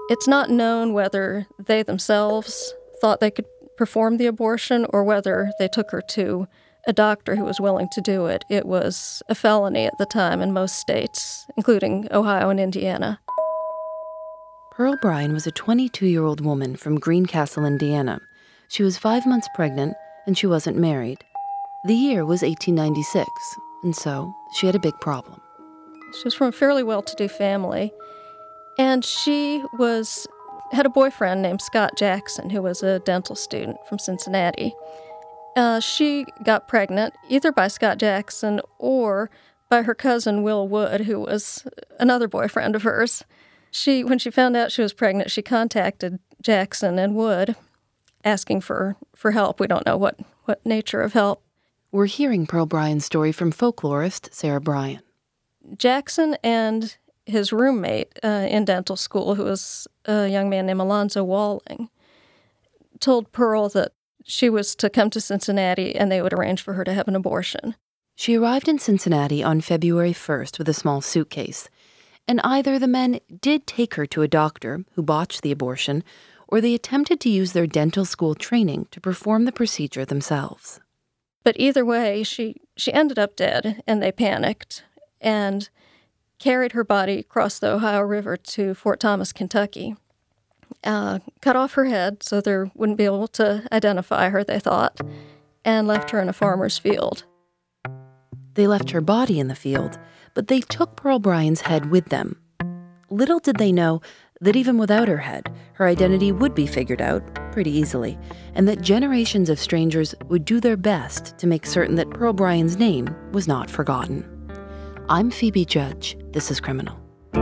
It's not known whether they themselves thought they could perform the abortion or whether they took her to a doctor who was willing to do it. It was a felony at the time in most states, including Ohio and Indiana. Pearl Bryan was a 22-year-old woman from Greencastle, Indiana. She was 5 months pregnant, and she wasn't married. The year was 1896, and so she had a big problem. She was from a fairly well-to-do family, and she had a boyfriend named Scott Jackson, who was a dental student from Cincinnati. She got pregnant either by Scott Jackson or by her cousin Will Wood, who was another boyfriend of hers. When she found out she was pregnant, she contacted Jackson and Wood, asking for help. We don't know what nature of help. We're hearing Pearl Bryan's story from folklorist Sarah Bryan. Jackson and his roommate in dental school, who was a young man named Alonzo Walling, told Pearl that she was to come to Cincinnati and they would arrange for her to have an abortion. She arrived in Cincinnati on February 1st with a small suitcase, and either the men did take her to a doctor who botched the abortion, or they attempted to use their dental school training to perform the procedure themselves. But either way, she ended up dead, and they panicked and carried her body across the Ohio River to Fort Thomas, Kentucky. Cut off her head so they wouldn't be able to identify her, they thought, and left her in a farmer's field. They left her body in the field, but they took Pearl Bryan's head with them. Little did they know that even without her head, her identity would be figured out pretty easily, and that generations of strangers would do their best to make certain that Pearl Bryan's name was not forgotten. I'm Phoebe Judge. This is Criminal.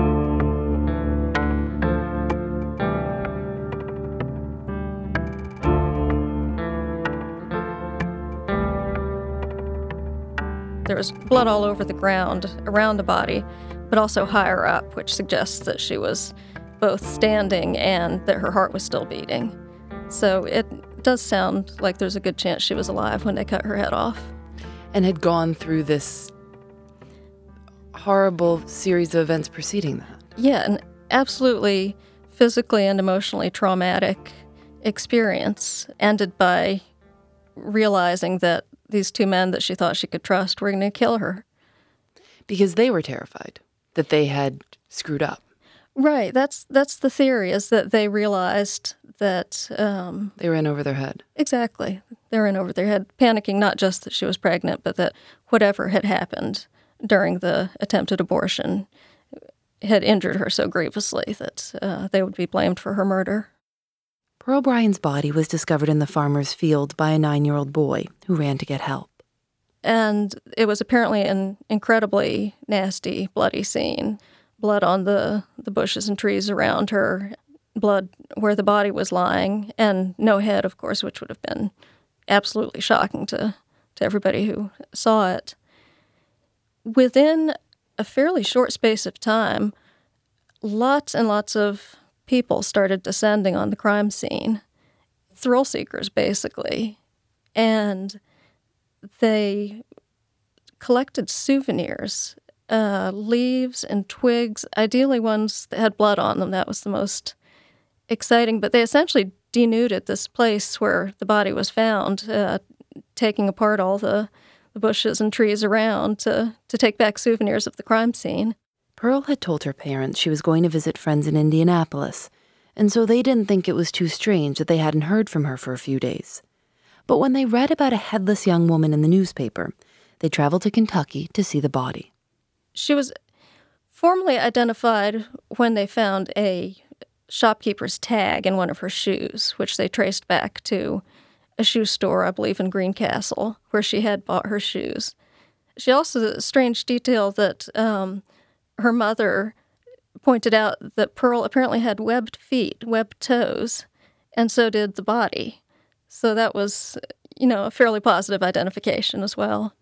There was blood all over the ground around the body, but also higher up, which suggests that she was both standing and that her heart was still beating. So it does sound like there's a good chance she was alive when they cut her head off. And had gone through this horrible series of events preceding that. Yeah, an absolutely physically and emotionally traumatic experience ended by realizing that these two men that she thought she could trust were going to kill her. Because they were terrified that they had screwed up. Right. That's the theory, is that they realized that... they were in over their head. Exactly. They were in over their head, panicking not just that she was pregnant, but that whatever had happened during the attempted abortion had injured her so grievously that they would be blamed for her murder. Pearl Bryan's body was discovered in the farmer's field by a 9-year-old boy who ran to get help. And it was apparently an incredibly nasty, bloody scene. Blood on the bushes and trees around her, blood where the body was lying, and no head, of course, which would have been absolutely shocking to everybody who saw it. Within a fairly short space of time, lots and lots of people started descending on the crime scene, thrill seekers, basically, and they collected souvenirs, leaves and twigs, ideally ones that had blood on them. That was the most exciting, but they essentially denuded this place where the body was found, taking apart all the bushes and trees around to take back souvenirs of the crime scene. Pearl had told her parents she was going to visit friends in Indianapolis, and so they didn't think it was too strange that they hadn't heard from her for a few days. But when they read about a headless young woman in the newspaper, they traveled to Kentucky to see the body. She was formally identified when they found a shopkeeper's tag in one of her shoes, which they traced back to a shoe store, I believe, in Greencastle, where she had bought her shoes. She also, a strange detail that her mother pointed out that Pearl apparently had webbed feet, webbed toes, and so did the body. So that was, a fairly positive identification as well.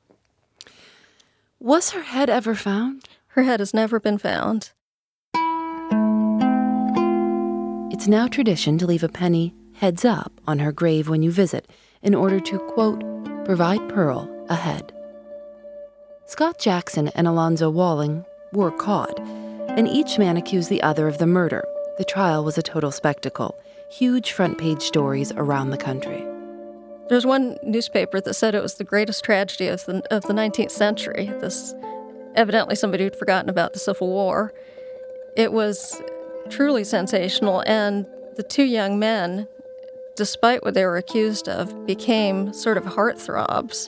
Was her head ever found? Her head has never been found. It's now tradition to leave a penny heads up on her grave when you visit in order to, quote, provide Pearl a head. Scott Jackson and Alonzo Walling were caught, and each man accused the other of the murder. The trial was a total spectacle. Huge front-page stories around the country. There's one newspaper that said it was the greatest tragedy of the 19th century. This, evidently somebody who'd forgotten about the Civil War. It was truly sensational, and the two young men, despite what they were accused of, became sort of heartthrobs.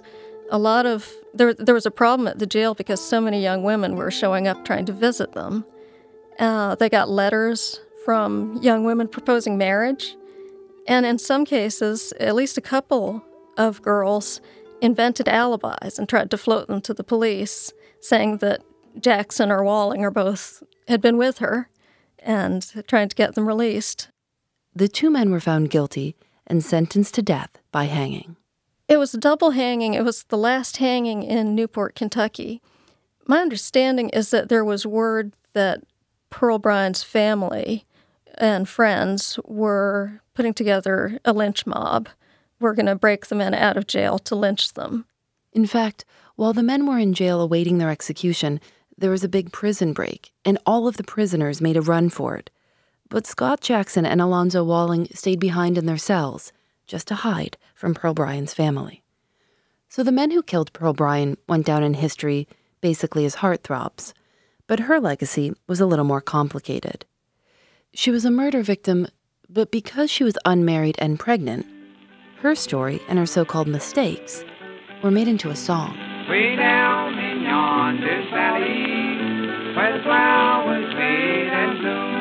There was a problem at the jail because so many young women were showing up trying to visit them. They got letters from young women proposing marriage. And in some cases, at least a couple of girls invented alibis and tried to float them to the police, saying that Jackson or Walling or both had been with her and trying to get them released. The two men were found guilty and sentenced to death by hanging. It was a double hanging. It was the last hanging in Newport, Kentucky. My understanding is that there was word that Pearl Bryan's family and friends were putting together a lynch mob. We're going to break the men out of jail to lynch them. In fact, while the men were in jail awaiting their execution, there was a big prison break, and all of the prisoners made a run for it. But Scott Jackson and Alonzo Walling stayed behind in their cells, just to hide from Pearl Bryan's family. So the men who killed Pearl Bryan went down in history basically as heartthrobs, but her legacy was a little more complicated. She was a murder victim, but because she was unmarried and pregnant, her story and her so-called mistakes were made into a song. Way down in yonder valley, where the flowers fade and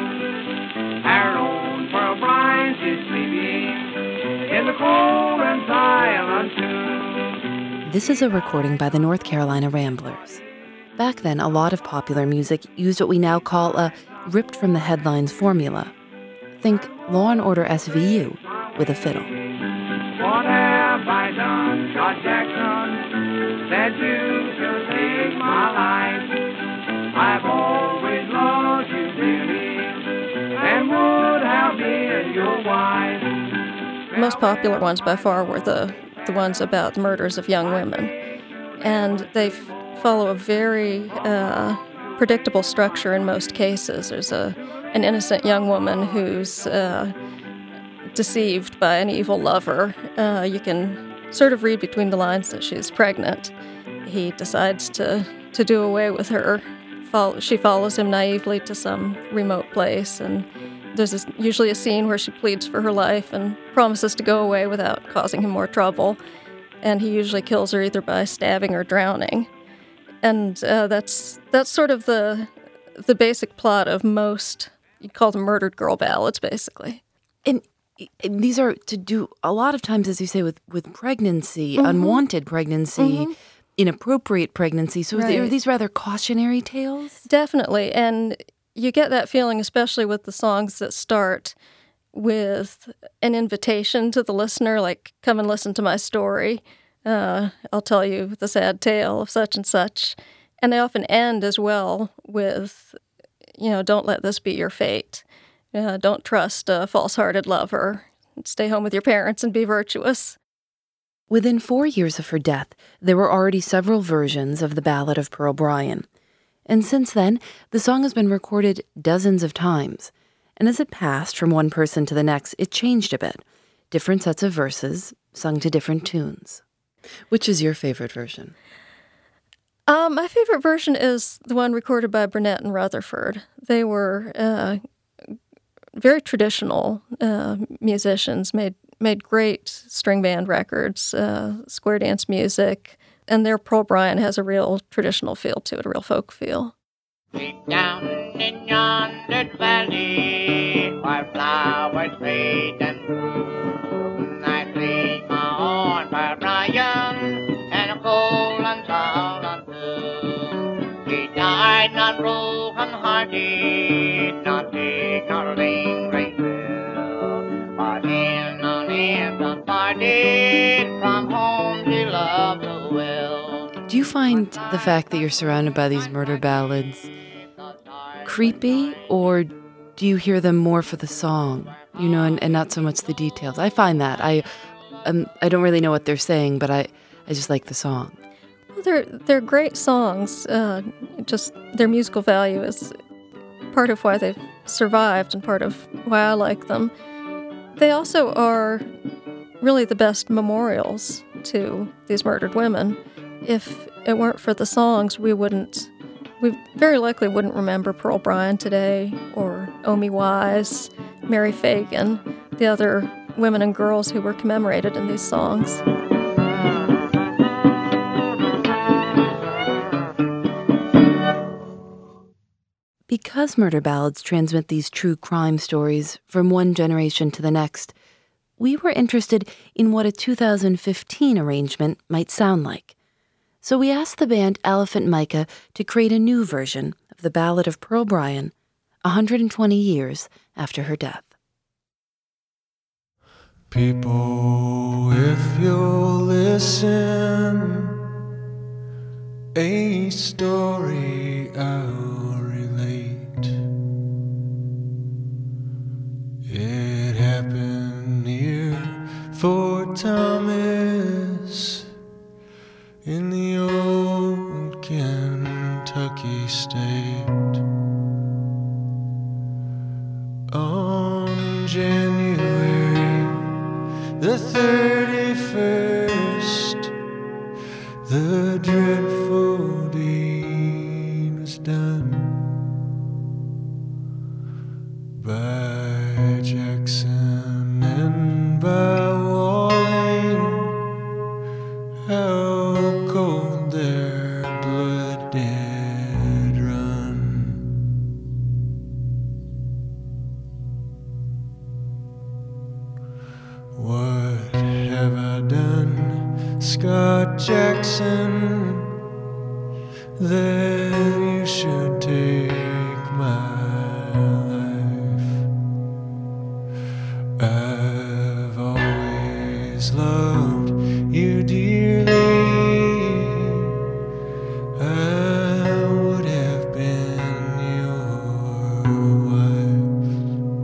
bloom, our own Pearl Bryan is sleeping in the cold and silent tomb. This is a recording by the North Carolina Ramblers. Back then, a lot of popular music used what we now call a ripped from the headlines formula. Think Law and Order SVU with a fiddle. What have I done, Scott Jackson, that you should take my life? I've always loved you dearly, and would have been your wife. The most popular ones by far were the ones about the murders of young women. And they follow a very predictable structure in most cases. There's an innocent young woman who's deceived by an evil lover. You can sort of read between the lines that she's pregnant. He decides to do away with her. She follows him naively to some remote place, and there's usually a scene where she pleads for her life and promises to go away without causing him more trouble. And he usually kills her either by stabbing or drowning. And that's sort of the basic plot of most, you'd call them murdered girl ballads, basically. And these are to do a lot of times, as you say, with pregnancy, unwanted pregnancy, inappropriate pregnancy. So Right. are these rather cautionary tales? Definitely. And you get that feeling, especially with the songs that start with an invitation to the listener, like, come and listen to my story. I'll tell you the sad tale of such and such. And they often end as well with, don't let this be your fate. Don't trust a false-hearted lover. Stay home with your parents and be virtuous. Within 4 years of her death, there were already several versions of the Ballad of Pearl Bryan. And since then, the song has been recorded dozens of times. And as it passed from one person to the next, it changed a bit. Different sets of verses, sung to different tunes. Which is your favorite version? My favorite version is the one recorded by Burnett and Rutherford. They were very traditional musicians, made great string band records, square dance music, and their Pearl Bryan has a real traditional feel to it, a real folk feel. Deep down in yonder valley, where flowers fade and bloom, I play my own Pearl Bryan, and a cold and silent tomb. He died not broken-hearted, not big nor lame great will, but in an instant parted from home he loved so well. Do you find the fact that you're surrounded by these murder ballads creepy, or do you hear them more for the song, and not so much the details? I find that. I don't really know what they're saying, but I just like the song. Well, they're great songs. Just their musical value is part of why they've survived and part of why I like them. They also are really the best memorials to these murdered women. If it weren't for the songs, we very likely wouldn't remember Pearl Bryan today, or Omi Wise, Mary Fagan, the other women and girls who were commemorated in these songs. Because murder ballads transmit these true crime stories from one generation to the next, we were interested in what a 2015 arrangement might sound like. So we asked the band Elephant Mica to create a new version of the Ballad of Pearl Bryan, 120 years after her death. People, if you'll listen, a story I'll relate. It happened near Fort Thomas in the old Kentucky state. On January the 31st, the dreadful deed was done by Jackson and by Walling. How cold their blood did run. What have I done, Scott Jackson, that you should take my life? I've always loved you dearly. I would have been your wife.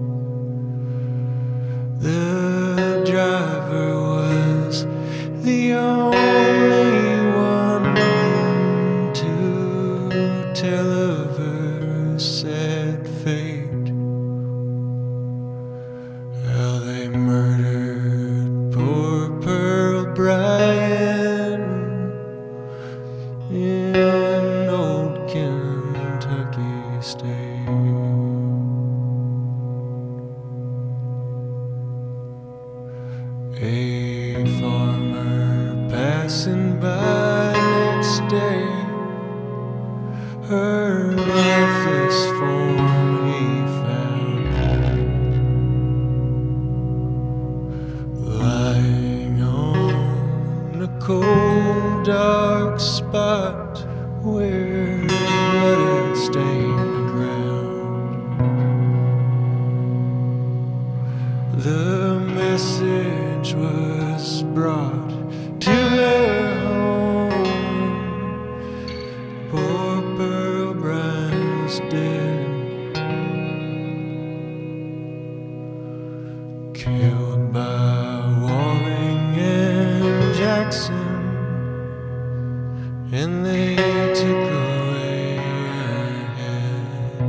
The driver was the only one to tell of her sad fate. How they murdered poor Pearl Bryan in old Kentucky state. A farmer passing by next day, her lifeless form he found, lying on a cold dark spot where blood had stained the ground. The message was brought to her home. Poor Pearl Bryan was dead, killed by Walling and Jackson, and they took away her head.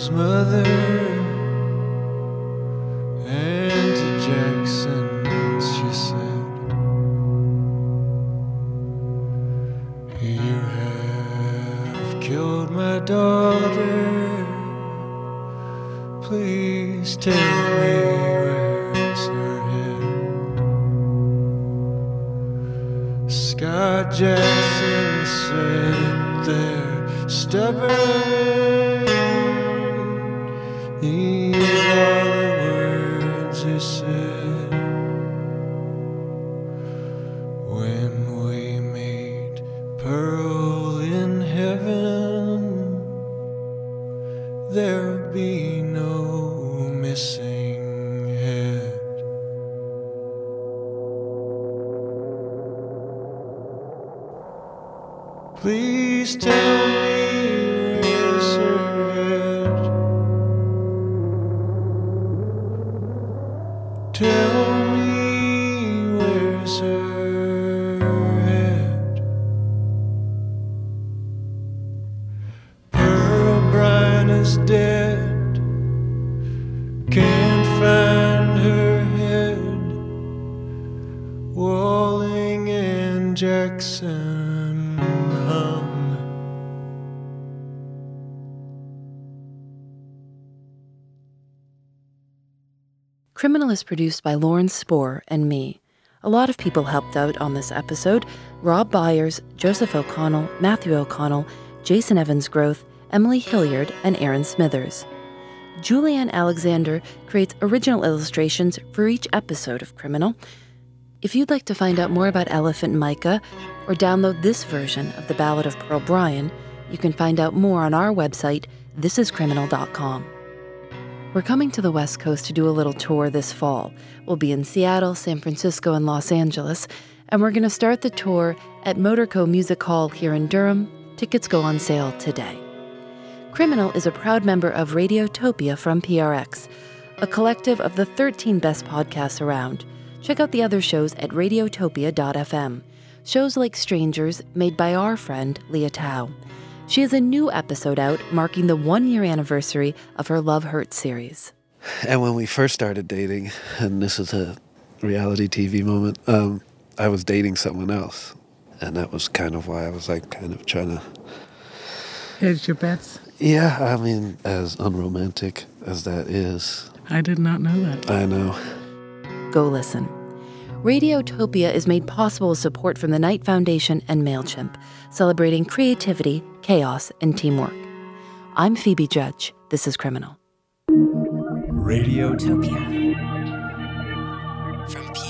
his mother and to Jackson she said, "You have killed my daughter. Please tell me where's her head." Scott Jackson said, "They're stubborn." These are the words he said. When we meet Pearl in heaven, there'll be no missing head. Please tell me where's her head. Tell me where's her head. Pearl Bryan is dead. Can't find her head. Walling and Jackson hum. Criminal is produced by Lauren Spohr and me. A lot of people helped out on this episode: Rob Byers, Joseph O'Connell, Matthew O'Connell, Jason Evans-Groth, Emily Hilliard, and Aaron Smithers. Julianne Alexander creates original illustrations for each episode of Criminal. If you'd like to find out more about Elephant Micah or download this version of The Ballad of Pearl Bryan, you can find out more on our website, thisiscriminal.com. We're coming to the West Coast to do a little tour this fall. We'll be in Seattle, San Francisco, and Los Angeles, and we're going to start the tour at Motorco Music Hall here in Durham. Tickets go on sale today. Criminal is a proud member of Radiotopia from PRX, a collective of the 13 best podcasts around. Check out the other shows at radiotopia.fm. Shows like Strangers, made by our friend Leah Tao. She has a new episode out marking the 1-year anniversary of her Love Hurts series. And when we first started dating, and this is a reality TV moment, I was dating someone else. And that was kind of why I was like kind of trying to... Hedge your bets? Yeah, I mean, as unromantic as that is. I did not know that. I know. Go listen. Radiotopia is made possible with support from the Knight Foundation and MailChimp, celebrating creativity, chaos, and teamwork. I'm Phoebe Judge. This is Criminal. Radiotopia from